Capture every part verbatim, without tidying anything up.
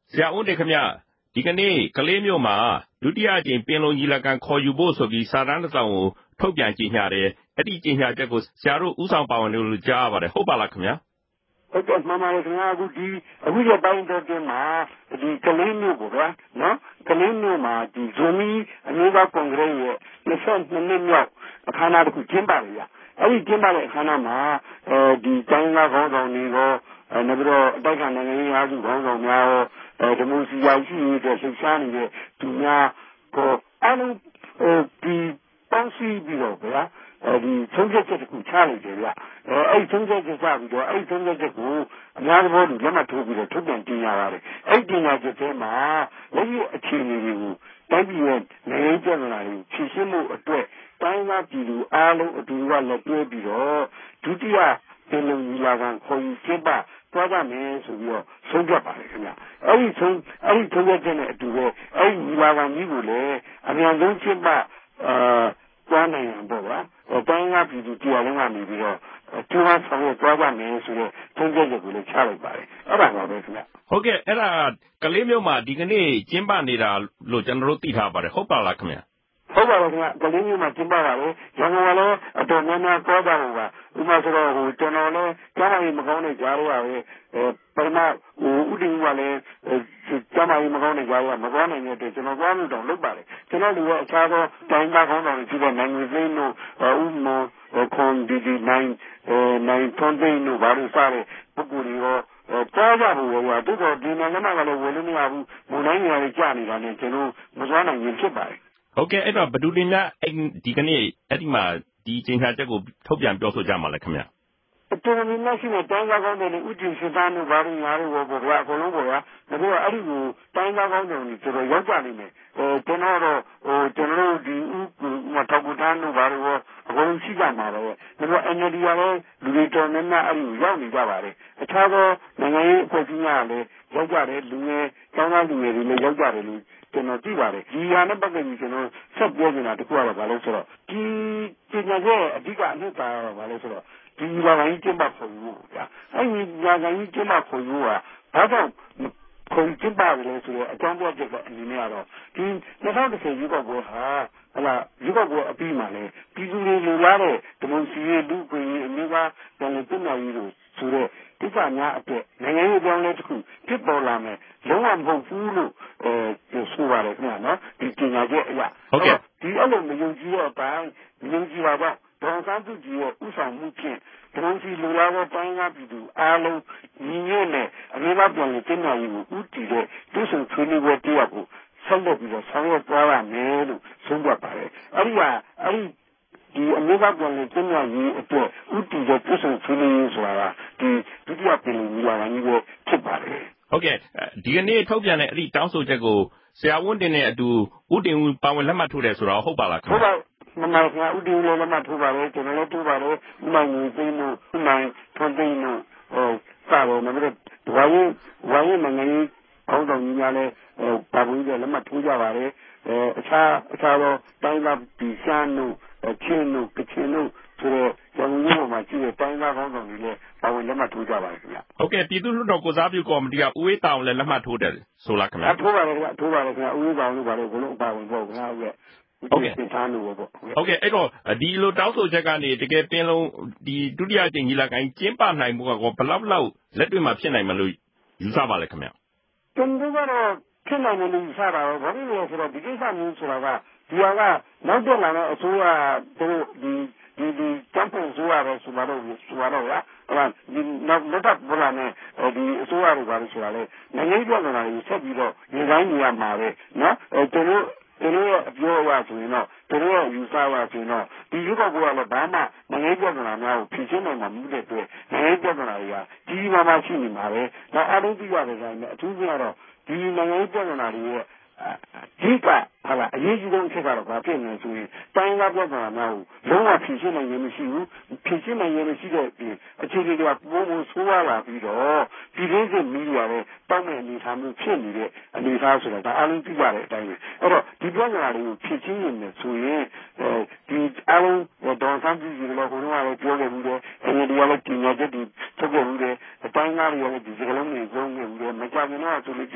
ဆရာဦးတင်ခင်ဗျဒီကနေ့ကလေးမြို့မှာဒုတိယအကြိမ်ပင်လုံညီလာခံခေါ်ယူဖို့ဆိုပြီးစာတမ်းတစ်စောင်ကိုထုတ်ပြန်ကြေညာတယ်အဲ့ဒီကြေညာချက်ကိုဆရာတို့ဥဆောင်ပါဝင်တယ်လို့ကြားရပါတယ်ဟုတ်ပါလားခင်ဗျာဟုတ်ကဲ့မှန်ပါတယ်ခင်ဗျာအခုဒီအခုရပိုင်းတော့တင်မှာဒီကလေးမြို့ပေါ့ဗျာနော်ကလေးမြို့မှာဒီဇိုမီအမျိုးသားကွန်ဂရက်ရဲ့နှစ်ဆက်နှစ်နှစ်မြောက်အခမ်းအနားတစ်ခုကျင်းပတယ်ဗျာအဲ့ဒီကျင်းပတဲ့အခမ်းအနားမှာအဲဒီတိုင်းသားခေါင်းဆောင်တွေရောအဲနောက်ပြီးတော့အတိုက်ခံနိုင်ငံရေးအားစုခေါင်းဆောင်များရောအဲဒီမိုစီယာရှိနေတဲ့လှုပ်ရှားနေတဲ့သူများကိုအလုံးဒီပေါင်းစည်းပြီးတော့ဗျာအဲဒီသုံးချက်ချက်ကိုချလိုက်တယ်ဗျအဲအဲ့သုံးချက်ချက်ချပြီးတော့အဲ့သုံးချက်ချက်ကိုအများသဘောတူလက်မှတ်ထိုးပြီးတော့ထုတ်ပြန်တင်ရပါတယ်အဲ့ဒီညာချက်ထဲမှာလက်ရှိအခြေအနေတွေကိုတိုင်းပြည်ရဲ့နိုင်ငံရေးပြဿနာတွေဖြေရှင်းမှုအတွက်တိုင်းသားပြည်သူအားလုံးအတူတူကလက်တွဲပြီးတော့ဒုတိယပင်လုံညီလာခံခေါ်ယူကျင်းပသွားကြမယ်ဆိုပြီးတော့ဆုံးဖြတ်ပါတယ်ခင်ဗျအဲ့ဒီဆုံးအဲ့ဒီဆုံးဖြတ်ချက်နဲ့အတူပဲအဲ့ဒီညီလာခံကြီးကိုလည်းအများဆုံးကျင်းပအာသွားနိုင်အောင်ပေါ့ဗျာတိုင်းသားပြည်သူတရားလုံးကနေပြီးတော့ကျွမ်းဆောင်ရသွားကြမယ်ဆိုတော့ဆုံးဖြတ်ချက်ကိုလည်းချလိုက်ပါတယ်အဲ့ဒါပါပဲခင်ဗျဟုတ်ကဲ့အဲ့ဒါကလေးမျိုးမှာဒီကနေ့ကျင်းပနေတာလို့ကျွန်တော်တို့သိထားပါတယ်ဟုတ်ပါလားခင်ဗျဟုတ်ပါဘူးခင်ဗျကလေးမျိုးမှာကျင်းပပါလေရန်ကုန်ကလည်းအတော်များများသွားကြလို့ပါဥပမာဆိုတော့ဟိုကျွန်တော်လည်းကြားနိုင်မကောင်းတဲ့ကြားရပါပဲအဲပထမဟိုဥတင်ကလည်းကြားနိုင်မကောင်းတဲ့ကြားရမကောင်းနိုင်တဲ့အတွက်ကျွန်တော်သွားလို့တောင်လုပ်ပါတယ်ကျွန်တော်တို့ကအခြားသောတိုင်းသားခေါင်းဆောင်တွေရှိတဲ့နိုင်ငံရေးတို့ဥမခွန်ဒီဒီနိုင်အဲနိုင်ထွန်းသိန်းတို့ဘာလို့စားလဲပုဂ္ဂိုလ်တွေရောကြားကြဘူးကွာတို့တော့ဒီနိုင်ငံကလည်းဝင်လို့မရဘူးမုန်တိုင်းတွေကြာနေတာနဲ့ကျွန်တော်မသွားနိုင်ရင်ဖြစ်ပါတယ်ဟုတ်ကဲ့အဲ့တော့ဘယ်သူတွေများဒီကနေ့အဲ့ဒီမှာဒီချိန်ခါချက်ကိုထုတ်ပြန်ပြောဆိုကြမှာလဲခင်ဗျအတူတူနဲ့ရှိတဲ့တိုင်းသားကောင်းတွေဥတည်စသားတို့ဘာလို့ညာလို့ပေါ့ဗျာအကုန်လုံးပေါ့ဗျာဒါပေမဲ့အဲ့ဒီကိုတိုင်းသားကောင်းတွေကျွန်တော်ရောက်ကြနေမယ်ဟိုကျွန်တော်တော့ဟိုကျွန်တော်တို့ဒီဥမထောက်ကူတန်းတို့ဘာလို့အကုန်လုံးရှိကြမှာပဲဒါပေမဲ့ N L D ကလည်းလူတွေတော်များများအဲ့ဒီကိုရောက်နေကြပါတယ်အခြားသောနိုင်ငံရေးအဖွဲ့အစည်းများလည်းရောက်ကြတယ်လူငယ်ကျောင်းသားလူငယ်တွေလည်းရောက်ကြတယ်လို့ကျွန်တော်သိပါတယ်ဒီဟာနဲ့ပတ်သက်ပြီးကျွန်တော်ဆက်ပြောနေတာတခုကတော့ဘာလို့ဆိုတော့ဒီပညာရဲ့အဓိကအနှစ်သာရတော့ဘာလို့ဆိုတော့ဒီဘာသာရေးကျင့်ပဖို့ဗျာအဲ့ဒီဘာသာရေးကျင့်ပဖို့ကဘာကြောင့်ခွန်ကျင့်ပါတယ်လဲဆိုတော့အကြောင်းပြချက်အနေနဲ့ကတော့ဒီ၂၀၁၀ရွေးကောက်ပွဲဟာဟလာရွေးကောက်ပွဲအပြီးမှာလေပြည်သူတွေလူလာတဲ့ဒီမိုစီရေးလူ့ခွင့်ရေးအမျိုးသားပြည်နယ်ပြည်နယ်ကြီးတို့ဆိုတဲ့ဒီကများအတွက်နိုင်ငံရေးကြောင်းလေးတစ်ခုဖြစ်ပေါ်လာမယ်လုံးဝမဟုတ်ဘူးလို့အဲဆိုပါတယ်ခင်ဗျာနော်ဒီပညာချက်အရာဟုတ်ကဲ့ဒီအဲ့လိုမယုံကြည်တဲ့အတိုင်းမယုံကြည်ပါတော့ဒေါ်စန်းစုကြည်ရဲ့ဥဆောင်မှုဖြင့်ဒီလိုစီလူလာတဲ့တိုင်းကပြည်သူအားလုံးညီညွတ်နဲ့အမျိုးသားပြည်နယ်ပြည်နယ်ကြီးကိုဥတည်တဲ့သူ့ဆုံဆွေးနွေးပွဲတရားကိုဆက်လက်ပြီးတော့ဆောင်ရွက်သွားရမယ်လို့ဆုံးဖြတ်ပါတယ်အဲ့ဒီကအဲ့ဒီဒီအမျိုးသားပြည်နယ်ပြည်နယ်ကြီးအတွက်ဥတည်တဲ့သူ့ဆုံဆွေးနွေးရေးဆိုတာဒီဒုတိယပြည်နယ်ညီလာခံကြီးပဲဖြစ်ပါတယ်ဟုတ်ကဲ့ဒီကနေ့ထုတ်ပြန်တဲ့အဲ့ဒီတောင်းဆိုချက်ကိုဆရာဝင်းတင်နဲ့အတူဥတင်ဦးပါဝင်လက်မှတ်ထိုးတယ်ဆိုတော့ဟုတ်ပါလားခင်ဗျဟုတ်ပါမမကဥတင်ဦးလည်းလက်မှတ်ထိုးပါလေကျွန်တော်လည်းထိုးပါလေဥမိုင်းကြီးသိန်းတို့ဥမိုင်းထွန်းသိန်းတို့ဟိုစာပေါ်မှာတော့ဝါရင်ဝါရင်နိုင်ငံရေးအောင်းတော်ကြီးများလည်းပါဝင်ကြလက်မှတ်ထိုးကြပါလေအဲအခြားအခြားသောတိုင်းသားပြည်ရှမ်းတို့ချင်းတို့ကချင်တို့ဆိုတော့ရန်ကုန်မြို့မှာရှိတဲ့တိုင်းသားကောင်းဆောင်တွေလည်းပါဝင်လက်မှတ်ထိုးကြပါတယ်ခင်ဗျဟုတ်ကဲ့ပြည်သူ့လွှတ်တော်ကိုစားပြုကော်မတီကဦးဝေးတောင်လည်းလက်မှတ်ထိုးတယ်ဆိုလားခင်ဗျထိုးပါတယ်ခင်ဗျထိုးပါတယ်ခင်ဗျဦးဝေးတောင်တို့ဘာလို့ဘလို့ပါဝင်ပေါ့ခင်ဗျဟုတ်ကဲ့ဟုတ်ကဲ့တင်ထားလို့ပေါ့ဟုတ်ကဲ့အဲ့တော့ဒီလိုတောင်းဆိုချက်ကနေတကယ်ပင်လုံးဒီဒုတိယအကြိမ်ညီလာခံကျင်းပနိုင်မှုကဘယ်လောက်လောက်လက်တွေ့မှာဖြစ်နိုင်မလို့ယူဆပါလဲခင်ဗျကျွန်တော်ကတော့ဖြစ်နိုင်တယ်လို့ယူဆတာပဲဘာလို့လဲဆိုတော့ဒီကိစ္စမျိုးဆိုတာကဒီဟာကနောက်တက်လာတဲ့အစိုးရတို့ဒီဒီဒီတမ်ပန်ဆိုရတော့ဆိုတော့ဆိုတော့ရအဲ့ဒီနောက်လက်ထပ်ဘလာနဲ့ဒီအစိုးရတွေဘာလို့ဆိုတာလဲနိုင်ငံရေးပြဿနာတွေဆက်ပြီးတော့ဒီတိုင်းနေရမှာပဲနော်အဲကျွန်တော်သူတို့ရဲ့အပြောအရဆိုရင်တော့သူတို့ရဲ့ယူဆရဆိုရင်တော့ဒီရုပ်ကဘုရားလည်းဘာမှနိုင်ငံရေးပြဿနာများကိုဖြေရှင်းနိုင်မှာမဟုတ်တဲ့အတွက်နိုင်ငံရေးပြဿနာတွေကကြီးမားမားရှိနေမှာပဲဒါအားလုံးသိရတယ်ဆိုရင်အထူးကြီးကတော့ဒီနိုင်ငံရေးပြဿနာတွေရဲ့ဒီကဟာလာအရေးကြီးဆုံးဖြစ်ကတော့ဘာဖြစ်နေလဲဆိုရင်တိုင်းသားပြဿနာများကိုလုံးဝဖြေရှင်းနိုင်ရမရှိဘူးဖြေရှင်းနိုင်ရမရှိတဲ့အခြေအနေတွေကပုံပုံဆိုးရလာပြီးတော့ဒီလိုစစ်မီဒီယာနဲ့တောင်းတဲ့အနေအထားမျိုးဖြစ်နေတဲ့အနေအထားဆိုတော့ဒါအားလုံးသိကြတဲ့အတိုင်းပဲအဲ့တော့ဒီပြဿနာတွေကိုဖြေရှင်းရင်ဆိုရင်ဒီအားလုံးဒေါ်စန်းစုကြည်လည်းကိုယ်တော်ကလည်းပြောခဲ့ဘူးတယ်အရင်ကလည်းပညာချက်တွေထုတ်ခဲ့ဘူးတယ်အတိုင်းသားတွေကလည်းဒီစကားလုံးတွေသုံးခဲ့ဘူးတယ်မကြခင်တော့ဆိုလို့ချင်းတ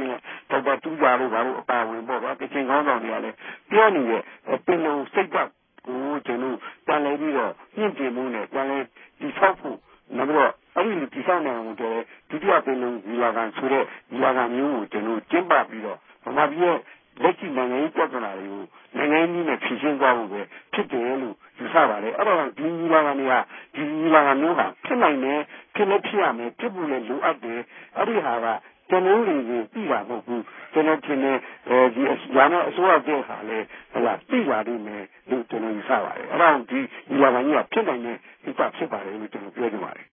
ဒေါက်တာတူးကြလို့ဘာလို့အပါဝင်ပေါ့ဗျာကချင်ကောင်းဆောင်တွေကလည်းပြောနေတဲ့ပင်လုံစိတ်ဓာတ်ကိုကျွန်တော်ပြန်လဲပြီးတော့မြင့်တင်မှုနဲ့ပြန်လဲဒီဆောက်ဖို့နောက်ပြီးတော့အဲ့ဒီဒီဆောင်နိုင်မှုတွေဒုတိယပင်လုံဒီလာကန်ဆိုတဲ့ဒီလာကန်မျိုးကိုကျွန်တော်ကျင်းပပြီးတော့ဗမာပြည်ရဲ့လက်ရှိနိုင်ငံရေးပြဿနာတွေကိုနိုင်ငံရေးနဲ့ဖြေရှင်းသွားဖို့ပဲဖြစ်တယ်လို့ယူဆပါတယ်အဲ့တော့ဒီဒီလာကန်တွေကဒီဒီလာကန်မျိုးကဖြစ်နိုင်တယ်ဖြစ်လို့ဖြစ်ရမယ်ဖြစ်ဖို့လည်းလိုအပ်တယ်အဲ့ဒီဟာကကျွန်တော်တို့ကိုပြည်တာမဟုတ်ဘူးကျွန်တော်ထင်တယ်အဲဒီညာနဲ့အစိုးရတဲ့ဟာလေဟလာပြည်ပါလိမ့်မယ်လို့ကျွန်တော်ယူဆပါတယ်အဲ့တော့ဒီဒီလာကန်ကြီးကဖြစ်နိုင်တဲ့ဒီကဖြစ်ပါတယ်လို့ကျွန်တော်ပြောချင်ပါတယ်